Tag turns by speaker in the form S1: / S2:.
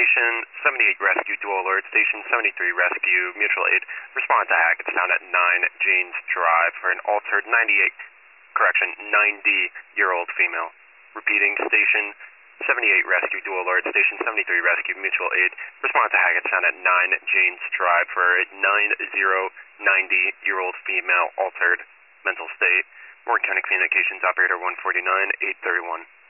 S1: Station 78 Rescue Dual Alert, Station 73 Rescue Mutual Aid. Respond to Hackett's Town at 9 Janes Drive for an altered 90-year-old female. Repeating, Station 78 Rescue Dual Alert, Station 73 Rescue Mutual Aid. Respond to Hackett's Town at 9 Janes Drive for a 90-year-old female altered mental state. Morgan County Communications Operator 149, 831.